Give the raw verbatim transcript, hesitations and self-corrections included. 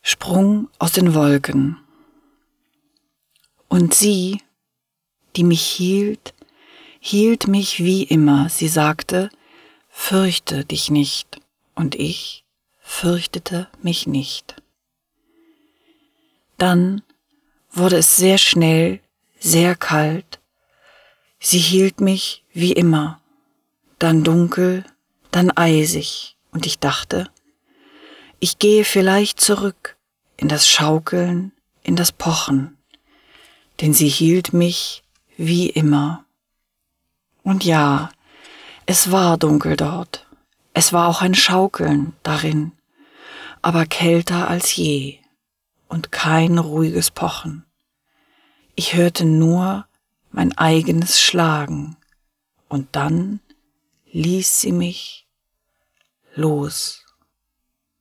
sprung aus den Wolken. Und sie, die mich hielt, hielt mich wie immer. Sie sagte, fürchte dich nicht, und ich fürchtete mich nicht. Dann wurde es sehr schnell, sehr kalt. Sie hielt mich wie immer, dann dunkel, dann eisig, und ich dachte, ich gehe vielleicht zurück in das Schaukeln, in das Pochen, denn sie hielt mich wie immer. Und ja, es war dunkel dort, es war auch ein Schaukeln darin, aber kälter als je und kein ruhiges Pochen. Ich hörte nur mein eigenes Schlagen, und dann ließ sie mich los.